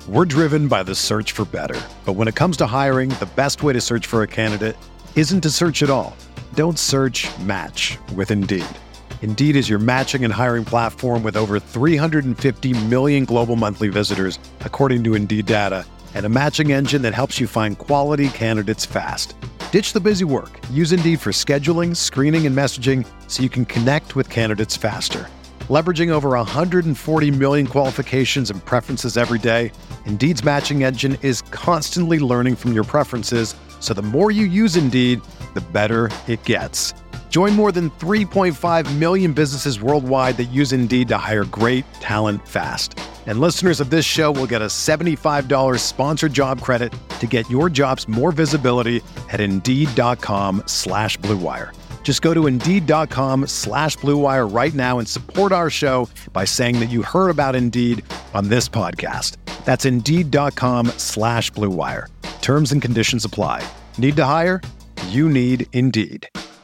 We're driven by the search for better. But when it comes to hiring, the best way to search for a candidate isn't to search at all. Don't search, match with Indeed. Indeed is your matching and hiring platform with over 350 million global monthly visitors, according to Indeed data, and a matching engine that helps you find quality candidates fast. Ditch the busy work. Use Indeed for scheduling, screening, and messaging so you can connect with candidates faster. Leveraging over 140 million qualifications and preferences every day, Indeed's matching engine is constantly learning from your preferences, so the more you use Indeed, the better it gets. Join more than 3.5 million businesses worldwide that use Indeed to hire great talent fast. And listeners of this show will get a $75 sponsored job credit to get your jobs more visibility at Indeed.com/Blue Wire. Just go to Indeed.com/Blue Wire right now and support our show by saying that you heard about Indeed on this podcast. That's Indeed.com/Blue Wire. Terms and conditions apply. Need to hire? You need Indeed.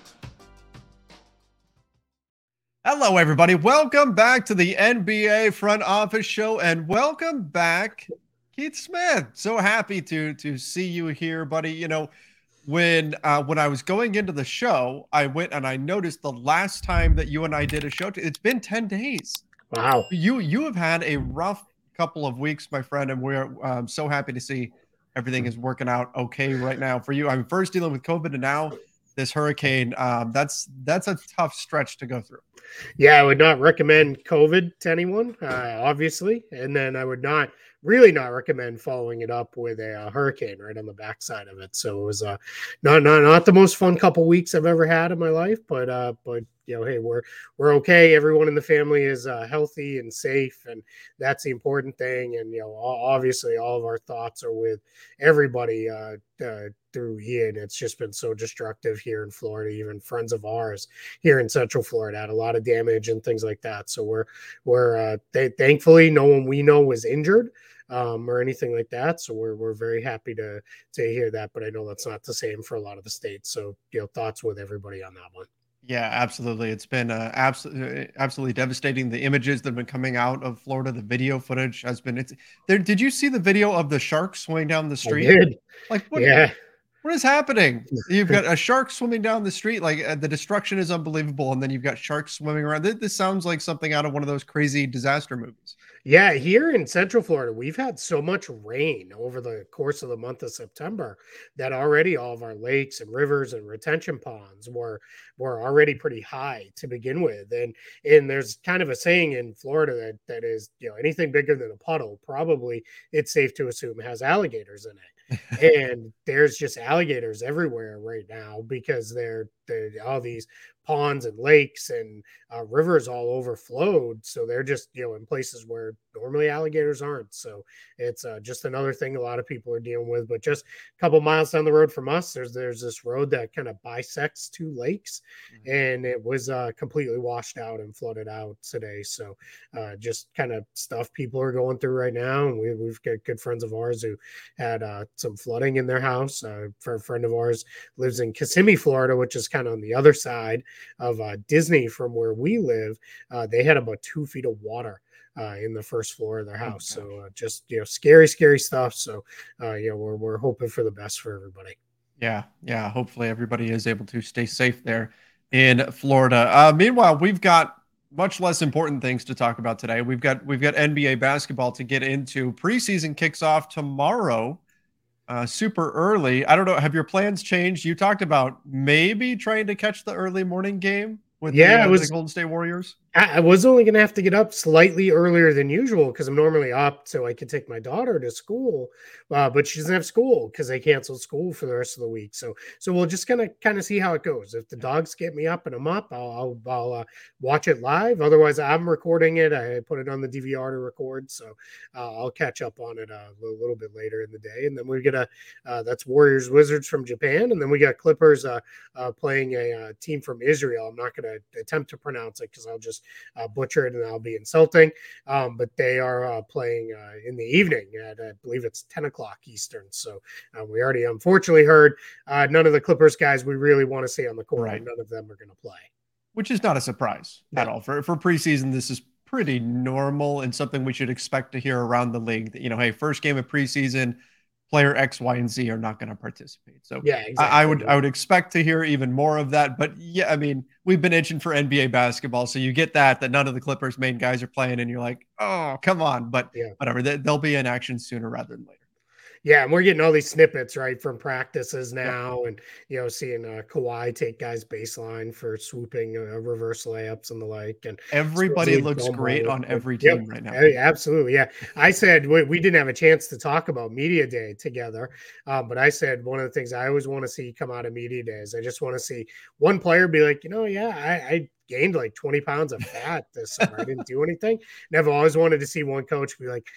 Hello, everybody. Welcome back to the NBA Front Office Show, and welcome back, Keith Smith. So happy to see you here, buddy. You know, when I was going into the show, I went and I noticed the last time that you and I did a show, it's been 10 days. Wow. You have had a rough couple of weeks, my friend, and we're so happy to see everything is working out okay right now for you. I'm first dealing with COVID, and now this hurricane. That's a tough stretch to go through. Yeah, I would not recommend COVID to anyone, obviously. And then I would really not recommend following it up with a hurricane right on the backside of it. So it was not the most fun couple weeks I've ever had in my life, but you know, hey, we're okay. Everyone in the family is healthy and safe, and that's the important thing. And you know, obviously, all of our thoughts are with everybody through Ian. It's just been so destructive here in Florida. Even friends of ours here in Central Florida had a lot of damage and things like that. So we're thankfully no one we know was injured or anything like that. So we're very happy to hear that. But I know that's not the same for a lot of the states. So you know, thoughts with everybody on that one. Yeah, absolutely. It's been absolutely devastating. The images that have been coming out of Florida, the video footage has been. Did you see the video of the shark swimming down the street? I did. Like what? Yeah. What is happening? You've got a shark swimming down the street. Like the destruction is unbelievable, and then you've got sharks swimming around. This sounds like something out of one of those crazy disaster movies. Yeah, here in Central Florida, we've had so much rain over the course of the month of September that already all of our lakes and rivers and retention ponds were already pretty high to begin with. And there's kind of a saying in Florida that is, you know, anything bigger than a puddle, probably it's safe to assume has alligators in it. And there's just alligators everywhere right now because they're all these ponds and lakes and rivers all overflowed. So they're just, you know, in places where normally alligators aren't. So it's just another thing a lot of people are dealing with. But just a couple miles down the road from us, there's this road that kind of bisects two lakes, and it was completely washed out and flooded out today. So just kind of stuff people are going through right now. And we've got good friends of ours who had some flooding in their house. For a friend of ours lives in Kissimmee, Florida, which is kind of on the other side of Disney from where we live. They had about 2 feet of water in the first floor of their house. So just, you know, scary stuff. So you know, we're hoping for the best for everybody. Yeah. Hopefully everybody is able to stay safe there in Florida. Meanwhile, we've got much less important things to talk about today. We've got NBA basketball to get into. Preseason kicks off tomorrow. Super early. I don't know. Have your plans changed? You talked about maybe trying to catch the early morning game with the Golden State Warriors. I was only going to have to get up slightly earlier than usual because I'm normally up so I could take my daughter to school, but she doesn't have school because they canceled school for the rest of the week. So we'll just kind of see how it goes. If the dogs get me up and I'm up, I'll watch it live. Otherwise, I'm recording it. I put it on the DVR to record, so I'll catch up on it a little bit later in the day. And then we get that's Warriors Wizards from Japan, and then we got Clippers playing a team from Israel. I'm not going to attempt to pronounce it because I'll just butcher it and I'll be insulting. But they are playing in the evening at, I believe it's 10 o'clock Eastern. So we already unfortunately heard none of the Clippers guys we really want to see on the court. Right. None of them are going to play. Which is not a surprise at all. For preseason, this is pretty normal and something we should expect to hear around the league. That, hey, first game of preseason, player X, Y, and Z are not going to participate. So yeah, exactly. I would expect to hear even more of that. But yeah, I mean, we've been itching for NBA basketball, so you get that none of the Clippers' main guys are playing, and you're like, oh, come on. But whatever, they'll be in action sooner rather than later. Yeah, and we're getting all these snippets right from practices now, and seeing Kawhi take guys baseline for swooping reverse layups and the like. And everybody looks great on every team right now. Absolutely, yeah. I said we didn't have a chance to talk about media day together, but I said one of the things I always want to see come out of media day is I just want to see one player be like, I gained like 20 pounds of fat this summer. I didn't do anything. And I've always wanted to see one coach be like,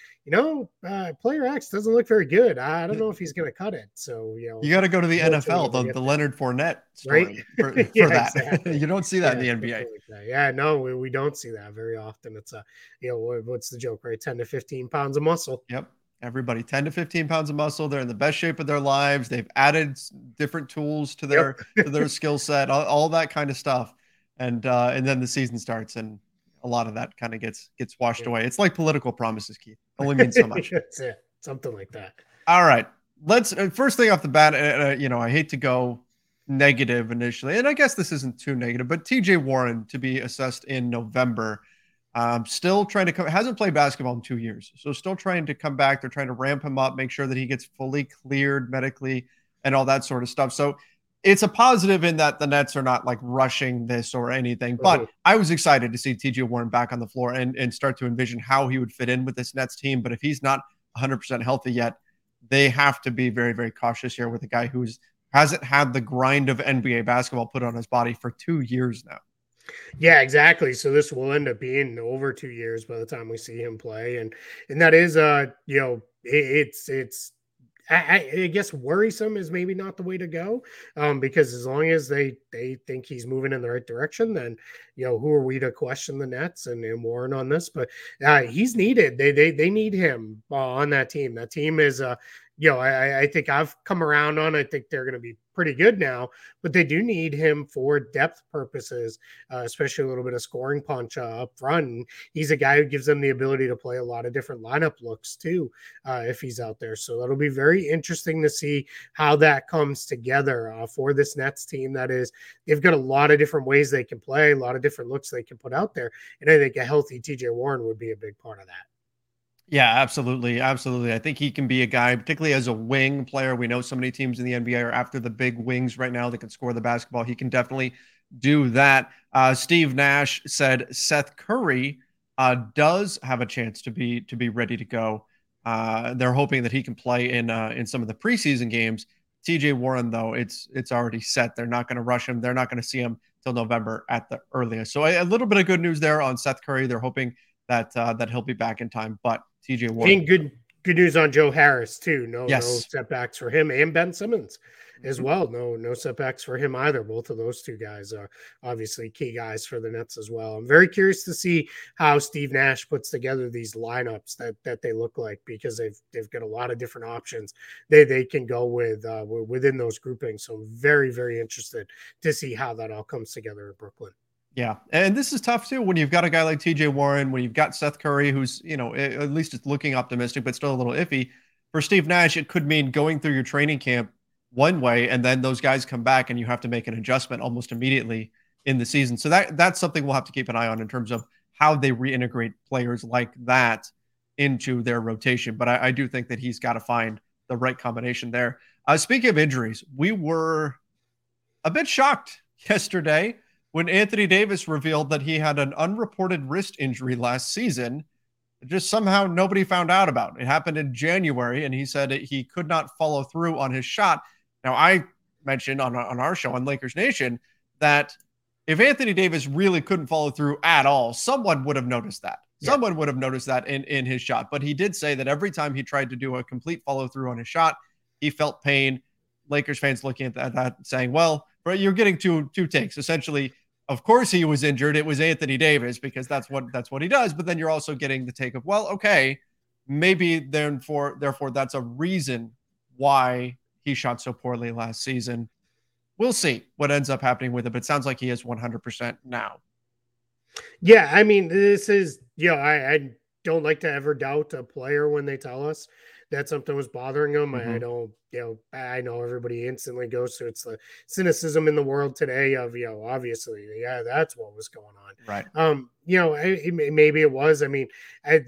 player X doesn't look very good. I don't know if he's going to cut it. So, you got to go to the NFL, the Leonard Fournette story for that. Exactly. You don't see that in the NBA. Yeah, no, we don't see that very often. It's what's the joke, right? 10 to 15 pounds of muscle. Yep. Everybody 10 to 15 pounds of muscle. They're in the best shape of their lives. They've added different tools to their to their skill set, all that kind of stuff. And then the season starts and a lot of that kind of gets washed away. It's like political promises, Keith. Only means so much. That's it. Something like that. All right. Let's first thing off the bat, I hate to go negative initially, and I guess this isn't too negative, but TJ Warren to be assessed in November. Still trying to come, hasn't played basketball in 2 years. So still trying to come back. They're trying to ramp him up, make sure that he gets fully cleared medically and all that sort of stuff. So it's a positive in that the Nets are not like rushing this or anything, but I was excited to see TJ Warren back on the floor and start to envision how he would fit in with this Nets team. But if he's not 100% healthy yet, they have to be very, very cautious here with a guy who hasn't had the grind of NBA basketball put on his body for 2 years now. Yeah, exactly. So this will end up being over 2 years by the time we see him play. And that is, it's I guess worrisome is maybe not the way to go, because as long as they think he's moving in the right direction, then who are we to question the Nets and Warren on this? But he's needed. They need him on that team. That team is I think I've come around on. I think they're going to be pretty good now, but they do need him for depth purposes, especially a little bit of scoring punch up front. And he's a guy who gives them the ability to play a lot of different lineup looks too, if he's out there. So that'll be very interesting to see how that comes together for this Nets team. That is, they've got a lot of different ways they can play, a lot of different looks they can put out there. And I think a healthy TJ Warren would be a big part of that. Yeah, absolutely. Absolutely. I think he can be a guy, particularly as a wing player. We know so many teams in the NBA are after the big wings right now that can score the basketball. He can definitely do that. Steve Nash said Seth Curry does have a chance to be ready to go. They're hoping that he can play in some of the preseason games. TJ Warren, though, it's already set. They're not going to rush him. They're not going to see him till November at the earliest. So a little bit of good news there on Seth Curry. They're hoping that he'll be back in time, but TJ Warren. And good news on Joe Harris too. No setbacks for him, and Ben Simmons as well. No setbacks for him either. Both of those two guys are obviously key guys for the Nets as well. I'm very curious to see how Steve Nash puts together these lineups that they look like, because they've got a lot of different options they can go with within those groupings. So I'm very, very interested to see how that all comes together in Brooklyn. Yeah. And this is tough too, when you've got a guy like TJ Warren, when you've got Seth Curry, who's, at least it's looking optimistic, but still a little iffy. For Steve Nash, it could mean going through your training camp one way, and then those guys come back and you have to make an adjustment almost immediately in the season. So that's something we'll have to keep an eye on in terms of how they reintegrate players like that into their rotation. But I do think that he's got to find the right combination there. Speaking of injuries, we were a bit shocked yesterday when Anthony Davis revealed that he had an unreported wrist injury last season. Just somehow nobody found out about. It happened in January, and he said he could not follow through on his shot. Now, I mentioned on our show on Lakers Nation that if Anthony Davis really couldn't follow through at all, someone would have noticed that. Yeah. Someone would have noticed that in his shot. But he did say that every time he tried to do a complete follow through on his shot, he felt pain. Lakers fans looking at that saying, well, you're getting two takes. Essentially, of course he was injured. It was Anthony Davis, because that's what he does. But then you're also getting the take of, well, okay, maybe therefore that's a reason why he shot so poorly last season. We'll see what ends up happening with it, but it sounds like he is 100% now. Yeah, I mean, this is, I don't like to ever doubt a player when they tell us that something was bothering them. I Hmm. don't, I know everybody instantly goes to it's the cynicism in the world today of, obviously, yeah, that's what was going on. Right. Maybe it was. I mean,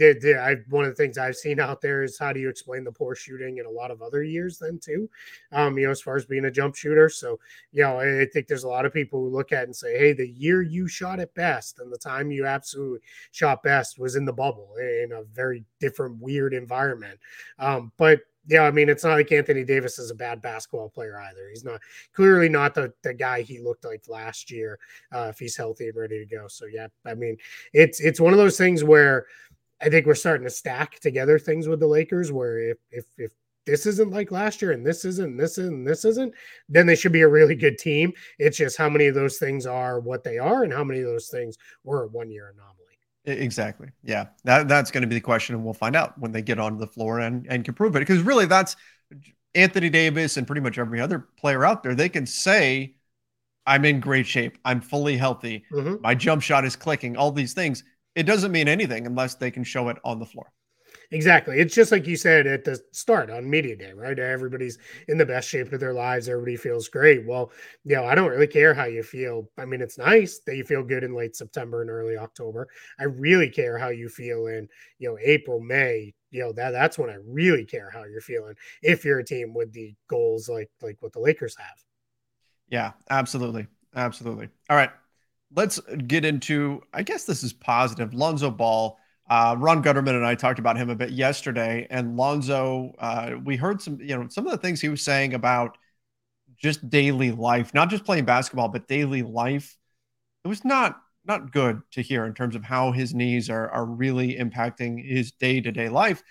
one of the things I've seen out there is how do you explain the poor shooting in a lot of other years then too, as far as being a jump shooter. So, I think there's a lot of people who look at it and say, hey, the year you shot at best and the time you absolutely shot best was in the bubble in a very different, weird environment. But yeah, I mean, it's not like Anthony Davis is a bad basketball player either. He's not clearly not the guy he looked like last year if he's healthy and ready to go. So yeah, I mean, it's one of those things where I think we're starting to stack together things with the Lakers where if this isn't like last year and this isn't, this isn't, this isn't, then they should be a really good team. It's just how many of those things are what they are and how many of those things were a 1 year anomaly. Exactly. Yeah. That's going to be the question, and we'll find out when they get onto the floor and can prove it. Because really, that's Anthony Davis and pretty much every other player out there. They can say, I'm in great shape. I'm fully healthy. Mm-hmm. My jump shot is clicking, all these things. It doesn't mean anything unless they can show it on the floor. Exactly. It's just like you said at the start on media day, right? Everybody's in the best shape of their lives. Everybody feels great. Well, I don't really care how you feel. I mean, it's nice that you feel good in late September and early October. I really care how you feel in, April, May. That's when I really care how you're feeling if you're a team with the goals like what the Lakers have. Yeah, absolutely. Absolutely. All right. Let's get into, I guess this is positive. Lonzo Ball. Ron Gutterman and I talked about him a bit yesterday, and Lonzo, we heard some of the things he was saying about just daily life, not just playing basketball, but daily life. It was not good to hear in terms of how his knees are really impacting his day-to-day life.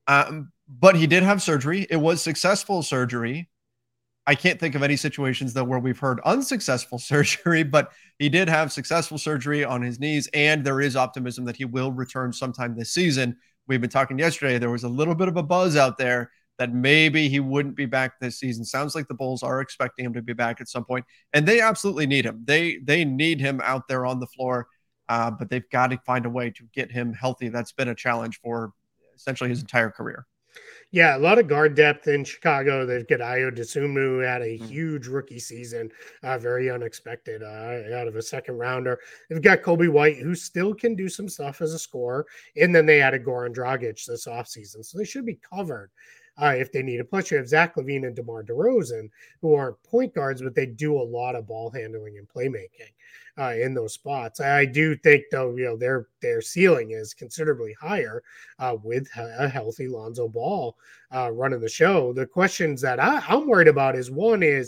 But he did have surgery. It was successful surgery. I can't think of any situations though where we've heard unsuccessful surgery, but he did have successful surgery on his knees, and there is optimism that he will return sometime this season. We've been talking yesterday. There was a little bit of a buzz out there that maybe he wouldn't be back this season. Sounds like the Bulls are expecting him to be back at some point, and they absolutely need him. They need him out there on the floor, but they've got to find a way to get him healthy. That's been a challenge for essentially his entire career. Yeah, a lot of guard depth in Chicago. They've got Ayo Dosunmu, who had a Mm. huge rookie season, very unexpected out of a second rounder. They've got Kobe White, who still can do some stuff as a scorer. And then they added Goran Dragic this offseason. So they should be covered if they need it. Plus, you have Zach LaVine and DeMar DeRozan, who aren't point guards, but they do a lot of ball handling and playmaking in those spots. I do think, though, their ceiling is considerably higher with a healthy Lonzo Ball running the show. The questions that I'm worried about is one is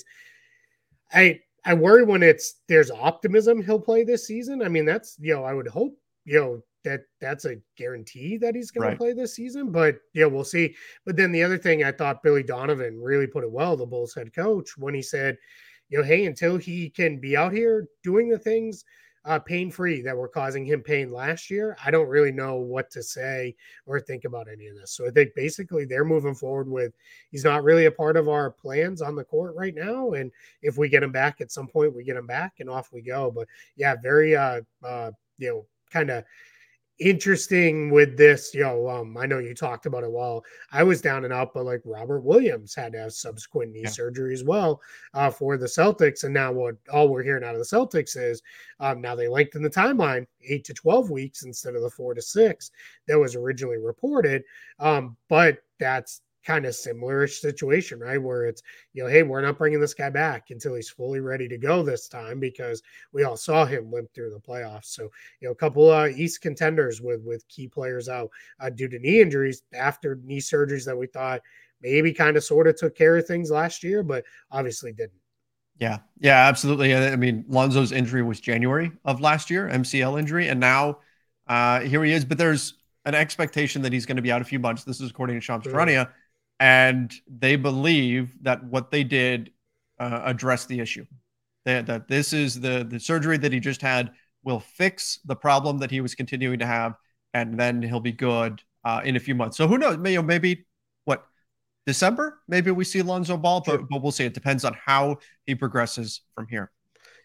I worry when there's optimism he'll play this season. I mean, that's I would hope that's a guarantee that he's going to Right. play this season. But we'll see. But then the other thing, I thought Billy Donovan really put it well, the Bulls head coach, when he said, hey, until he can be out here doing the things pain-free that were causing him pain last year, I don't really know what to say or think about any of this. So I think basically they're moving forward with he's not really a part of our plans on the court right now. And if we get him back at some point, we get him back and off we go. But yeah, very kind of interesting with this. I know you talked about it while I was down and out, but like Robert Williams had to have subsequent knee surgery as well for the Celtics. And now all we're hearing out of the Celtics is now they lengthened the timeline 8 to 12 weeks instead of the 4 to 6 that was originally reported. But that's kind of similar situation, right? Where it's, hey, we're not bringing this guy back until he's fully ready to go this time, because we all saw him limp through the playoffs. So, a couple East contenders with key players out due to knee injuries after knee surgeries that we thought maybe kind of sort of took care of things last year, but obviously didn't. Yeah, absolutely. I mean, Lonzo's injury was January of last year, MCL injury, and now here he is. But there's an expectation that he's going to be out a few months. This is according to Shams Charania, and they believe that what they did addressed the issue. That this is the surgery that he just had will fix the problem that he was continuing to have, and then he'll be good in a few months. So who knows? Maybe what, December? Maybe we see Lonzo Ball, but we'll see. It depends on how he progresses from here.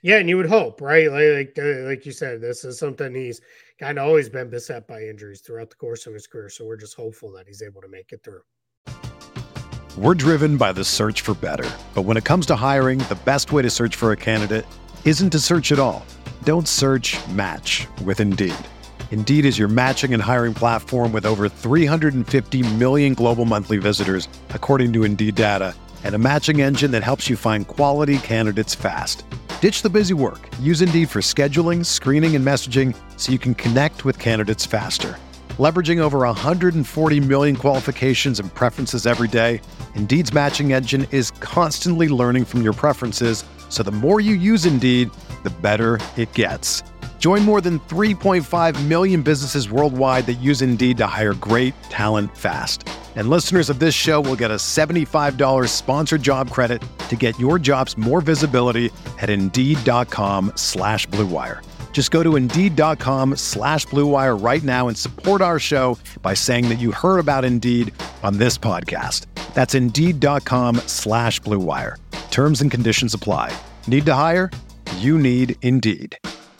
Yeah, and you would hope, right? Like you said, this is something he's kind of always been beset by injuries throughout the course of his career. So we're just hopeful that he's able to make it through. We're driven by the search for better. But when it comes to hiring, the best way to search for a candidate isn't to search at all. Don't search, match with Indeed. Indeed is your matching and hiring platform with over 350 million global monthly visitors, according to Indeed data, and a matching engine that helps you find quality candidates fast. Ditch the busy work. Use Indeed for scheduling, screening, and messaging so you can connect with candidates faster. Leveraging over 140 million qualifications and preferences every day, Indeed's matching engine is constantly learning from your preferences, so the more you use Indeed, the better it gets. Join more than 3.5 million businesses worldwide that use Indeed to hire great talent fast. And listeners of this show will get a $75 sponsored job credit to get your jobs more visibility at Indeed.com/Blue Wire. Just go to Indeed.com/Blue Wire right now and support our show by saying that you heard about Indeed on this podcast. That's Indeed.com/Blue Wire. Terms and conditions apply. Need to hire? You need Indeed.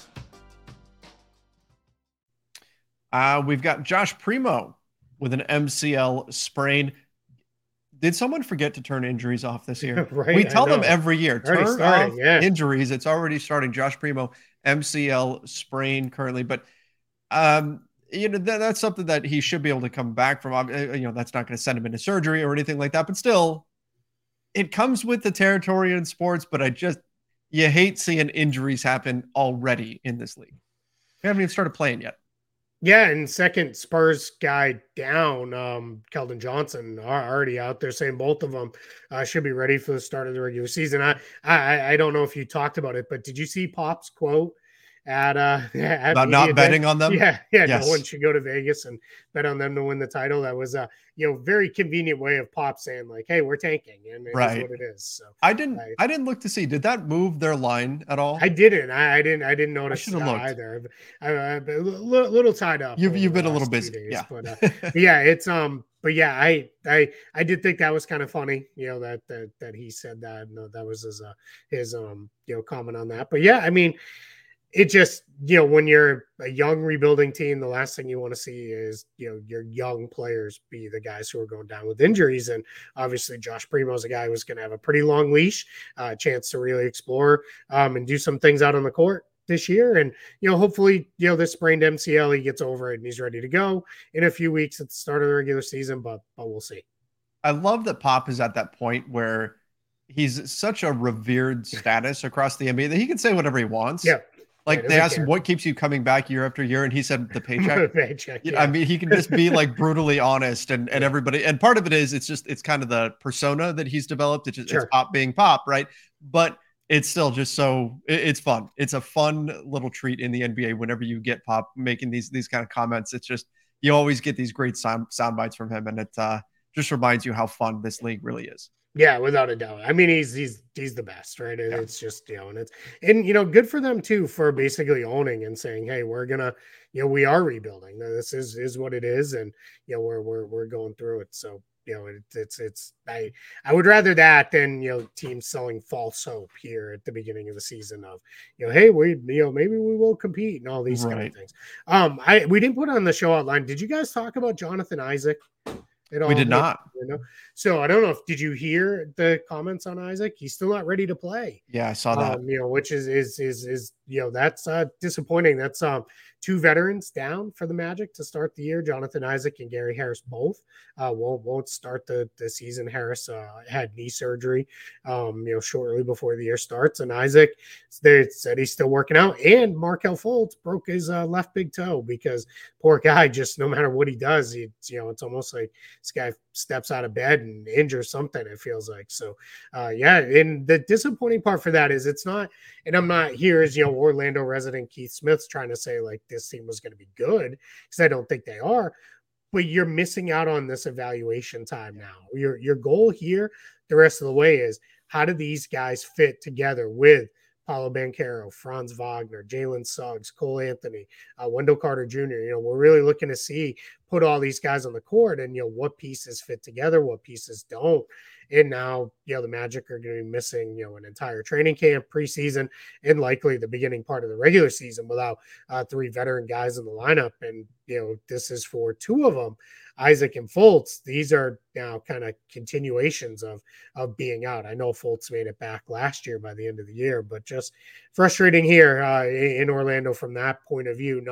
We've got Josh Primo with an MCL sprain. Did someone forget to turn injuries off this year? Right, We tell them every year, turn off injuries. It's already starting. Josh Primo, MCL sprain currently, but that's something that he should be able to come back from. That's not going to send him into surgery or anything like that, but still, it comes with the territory in sports. But you hate seeing injuries happen already in this league. We haven't even started playing yet. Yeah, and second Spurs guy down, Keldon Johnson, are already out there saying both of them should be ready for the start of the regular season. I don't know if you talked about it, but did you see Pop's quote at about not betting on them? Yeah, yes. No one should go to Vegas and bet on them to win the title. That was a very convenient way of Pop saying like, "Hey, we're tanking," and it is what it is. So I didn't look to see, did that move their line at all? I didn't. I didn't notice either. A little tied up. You've been a little busy, days, but yeah, it's But yeah, I did think that was kind of funny, that he said that. No, that was his comment on that. But yeah, I mean, it just, when you're a young rebuilding team, the last thing you want to see is, your young players be the guys who are going down with injuries. And obviously Josh Primo is a guy who's going to have a pretty long leash, chance to really explore and do some things out on the court this year. And, hopefully, this sprained MCL, he gets over it and he's ready to go in a few weeks at the start of the regular season, but we'll see. I love that Pop is at that point where he's such a revered status across the NBA that he can say whatever he wants. Yeah. Like they asked him what keeps you coming back year after year, and he said the paycheck. Yeah. I mean, he can just be like brutally honest, and everybody. And part of it is it's kind of the persona that he's developed. It's Pop being Pop, right? But it's still just it's fun. It's a fun little treat in the NBA whenever you get Pop making these kind of comments. It's just you always get these great sound bites from him, and it just reminds you how fun this league really is. Yeah, without a doubt. I mean, he's the best, right? And it's just, and good for them too, for basically owning and saying, hey, we're gonna, we are rebuilding. This is what it is, and we're going through it. So I would rather that than teams selling false hope here at the beginning of the season of hey, we maybe we will compete and all these kind of things. We didn't put on the show outline. Did you guys talk about Jonathan Isaac? We did not. So I don't know did you hear the comments on Isaac? He's still not ready to play. Yeah, I saw that. Which is that's disappointing. That's two veterans down for the Magic to start the year. Jonathan Isaac and Gary Harris both won't start the season. Harris had knee surgery, shortly before the year starts, and Isaac, they said he's still working out. And Markelle Fultz broke his left big toe because poor guy, just no matter what he does, it's almost like this guy steps out of bed and injures something. It feels like so. And the disappointing part for that is it's not. And I'm not here as Orlando resident Keith Smith's trying to say like this team was going to be good, because I don't think they are. But you're missing out on this evaluation time now. Your goal here the rest of the way is how do these guys fit together with Paolo Banchero, Franz Wagner, Jalen Suggs, Cole Anthony, Wendell Carter Jr. We're really looking to see put all these guys on the court and, what pieces fit together, what pieces don't. And now, the Magic are going to be missing, an entire training camp, preseason, and likely the beginning part of the regular season without 3 veteran guys in the lineup. And, this is for 2 of them, Isaac and Fultz. These are now kind of continuations of being out. I know Fultz made it back last year by the end of the year, but just frustrating here in Orlando from that point of view.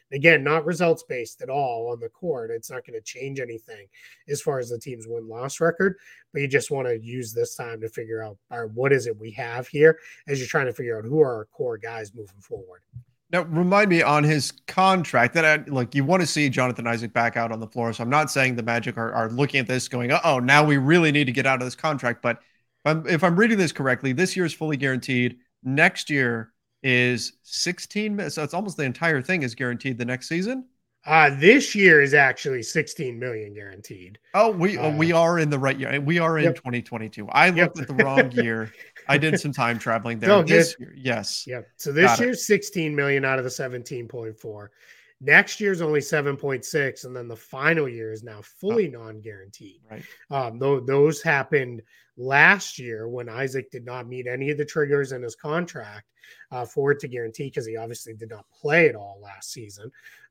Not results based at all on the court. It's not going to change anything as far as the team's win-loss record, but you just want to use this time to figure out, all right, what is it we have here as you're trying to figure out who are our core guys moving forward. Now, remind me on his contract that you want to see Jonathan Isaac back out on the floor. So I'm not saying the Magic are looking at this going, oh, now we really need to get out of this contract. But if I'm reading this correctly, this year is fully guaranteed. Next year is 16. So it's almost the entire thing is guaranteed the next season. This year is actually 16 million guaranteed. Oh, we are in the right year. We are in 2022. I looked at the wrong year. I did some time traveling there. No, this year, yes. Yep. So this year's 16 million out of the 17.4. Next year's only 7.6, and then the final year is now fully non-guaranteed. Right. Those happened last year when Isaac did not meet any of the triggers in his contract for it to guarantee, because he obviously did not play at all last season.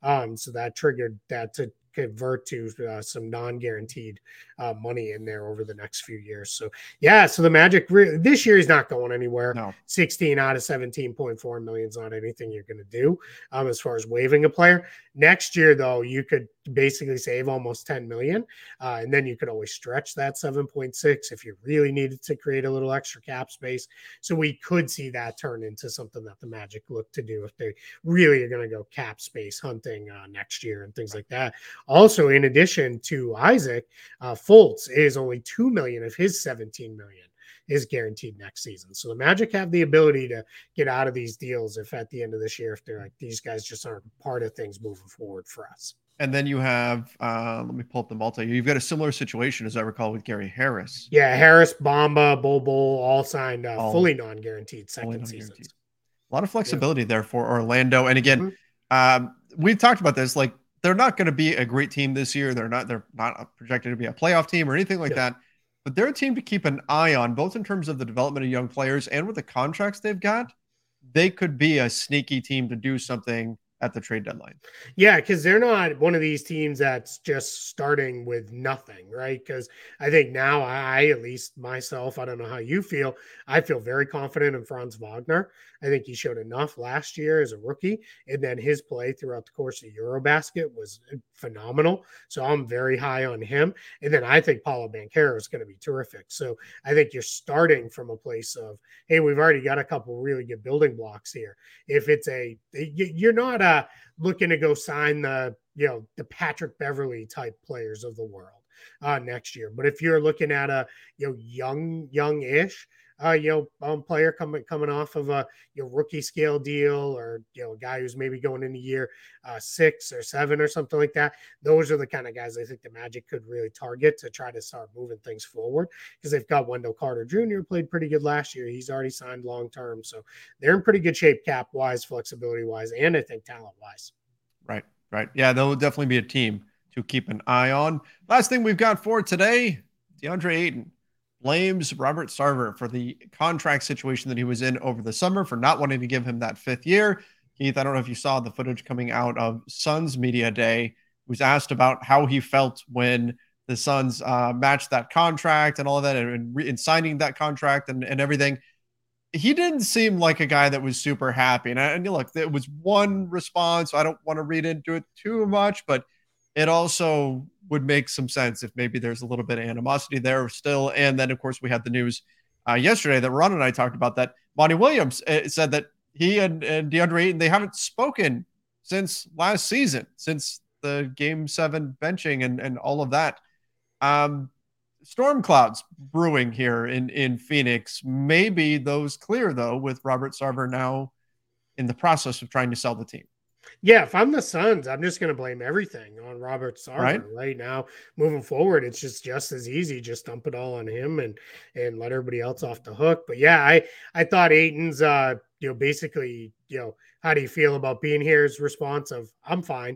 So that triggered that to convert to some non-guaranteed money in there over the next few years. So the Magic this year is not going anywhere. No. 16 out of 17.4 million is not anything you're going to do as far as waiving a player. Next year, though, you could basically save almost 10 million, and then you could always stretch that 7.6 if you really needed to create a little extra cap space. So we could see that turn into something that the Magic look to do if they really are going to go cap space hunting next year and things like that. Also, in addition to Isaac, Fultz is only 2 million of his 17 million is guaranteed next season. So the Magic have the ability to get out of these deals if at the end of this year, if they're like, these guys just aren't part of things moving forward for us. And then you have, let me pull up the multi. You've got a similar situation, as I recall, with Gary Harris. Yeah, Harris, Bamba, Bol all signed fully non-guaranteed second seasons. A lot of flexibility there for Orlando. And again, we've talked about this. Like, they're not going to be a great team this year. They're not projected to be a playoff team or anything like that. But they're a team to keep an eye on, both in terms of the development of young players and with the contracts they've got. They could be a sneaky team to do something at the trade deadline. Yeah, because they're not one of these teams that's just starting with nothing, right? Because I think now I, at least myself, I don't know how you feel, I feel very confident in Franz Wagner. I think he showed enough last year as a rookie, and then his play throughout the course of Eurobasket was phenomenal. So I'm very high on him. And then I think Paolo Banchero is going to be terrific. So I think you're starting from a place of, hey, we've already got a couple really good building blocks here. If it's you're not looking to go sign the Patrick Beverley type players of the world next year, but if you're looking at a young-ish player coming off of a rookie scale deal, or a guy who's maybe going into year 6 or 7 or something like that, those are the kind of guys I think the Magic could really target to try to start moving things forward, because they've got Wendell Carter Jr. played pretty good last year. He's already signed long term, so they're in pretty good shape cap wise, flexibility wise, and I think talent wise. Right. Yeah, they'll definitely be a team to keep an eye on. Last thing we've got for today, DeAndre Ayton blames Robert Sarver for the contract situation that he was in over the summer, for not wanting to give him that 5th year. Keith, I don't know if you saw the footage coming out of Suns Media Day. He was asked about how he felt when the Suns matched that contract and all of that, and in signing that contract and everything. He didn't seem like a guy that was super happy. And look, there was one response. So I don't want to read into it too much, but it also would make some sense if maybe there's a little bit of animosity there still. And then, of course, we had the news yesterday that Ron and I talked about, that Monty Williams said that he and DeAndre Ayton, they haven't spoken since last season, since the Game 7 benching and all of that. Storm clouds brewing here in Phoenix. Maybe those clear, though, with Robert Sarver now in the process of trying to sell the team. Yeah, if I'm the Suns, I'm just going to blame everything on Robert Sarver right now. Moving forward, it's just as easy. Just dump it all on him and let everybody else off the hook. But yeah, I thought Ayton's basically, how do you feel about being here? His response of, I'm fine.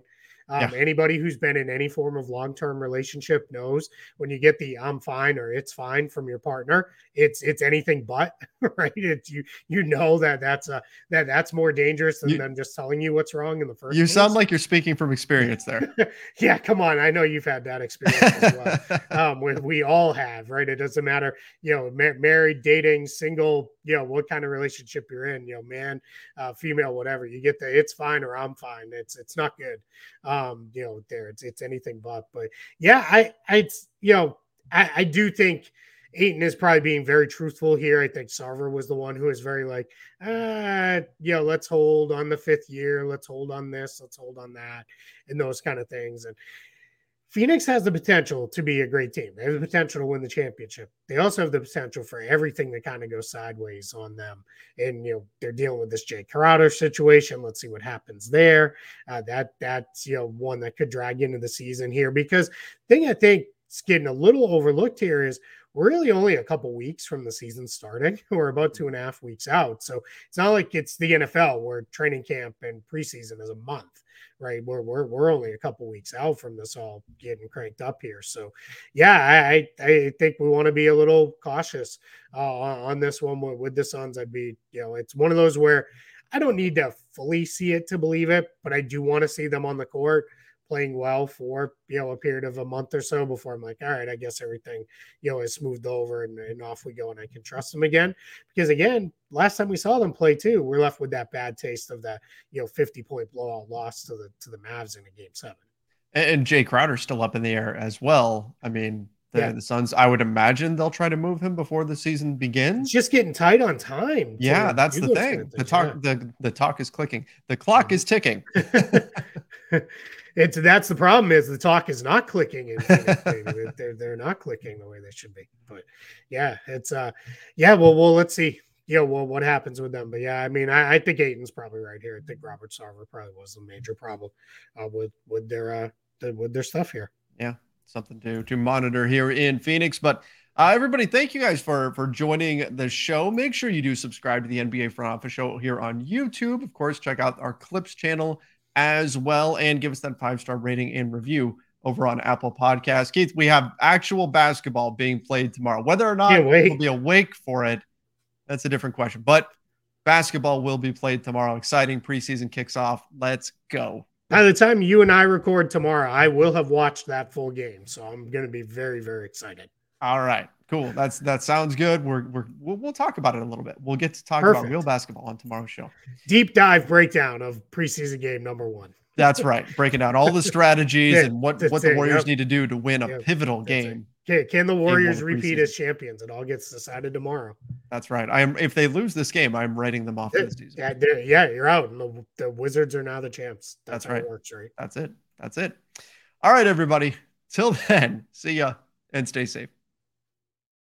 Anybody who's been in any form of long-term relationship knows when you get the "I'm fine" or "it's fine" from your partner, it's anything but, right? It's you know that's more dangerous than them just telling you what's wrong in the first place. You sound like you're speaking from experience there. Yeah, come on. I know you've had that experience as well. We all have, right? It doesn't matter, married, dating, single, what kind of relationship you're in, man, female, whatever. You get the "it's fine" or "I'm fine." It's not good. It's anything but. But yeah, I do think Ayton is probably being very truthful here. I think Sarver was the one who was very like, let's hold on the 5th year. Let's hold on this. Let's hold on that, and those kind of things. And Phoenix has the potential to be a great team. They have the potential to win the championship. They also have the potential for everything to kind of go sideways on them. And, they're dealing with this Jay Crowder situation. Let's see what happens there. That's one that could drag into the season here, because the thing I think is getting a little overlooked here is we're really only a couple weeks from the season starting. We're about 2.5 weeks out. So it's not like it's the NFL where training camp and preseason is a month, right? We're only a couple weeks out from this all getting cranked up here. So yeah, I think we want to be a little cautious on this one with the Suns. I'd be, it's one of those where I don't need to fully see it to believe it, but I do want to see them on the court playing well for, a period of a month or so before I'm like, all right, I guess everything, is smoothed over and off we go and I can trust them again. Because again, last time we saw them play too, we're left with that bad taste of that, 50-point blowout loss to the Mavs in a Game 7. And Jay Crowder's still up in the air as well. I mean, the Suns, I would imagine they'll try to move him before the season begins. It's just getting tight on time. Yeah, that's the thing. The talk is clicking. The clock is ticking. That's the problem, is the talk is not clicking in Phoenix. They're not clicking the way they should be. But yeah, it's well, let's see. What happens with them. But yeah, I mean, I think Ayton's probably right here. I think Robert Sarver probably was the major problem with their stuff here. Yeah, something to monitor here in Phoenix. But everybody, thank you guys for joining the show. Make sure you do subscribe to the NBA Front Office Show here on YouTube. Of course, check out our Clips channel as well, and give us that 5-star rating and review over on Apple Podcasts. Keith, we have actual basketball being played tomorrow. Whether or not we'll be awake for it, that's a different question. But basketball will be played tomorrow. Exciting. Preseason kicks off. Let's go. By the time you and I record tomorrow, I will have watched that full game. So I'm going to be very, very excited. All right, cool. That sounds good. We'll talk about it a little bit. We'll get to talk about real basketball on tomorrow's show. Deep dive breakdown of preseason game number 1. That's right. Breaking down all the strategies and what the Warriors need to do to win a pivotal game. Can the Warriors repeat as champions? It all gets decided tomorrow. That's right. If they lose this game, I'm writing them off this season. Yeah, you're out. And the Wizards are now the champs. That's right. How it works, right? That's it. All right, everybody. Till then, see ya and stay safe.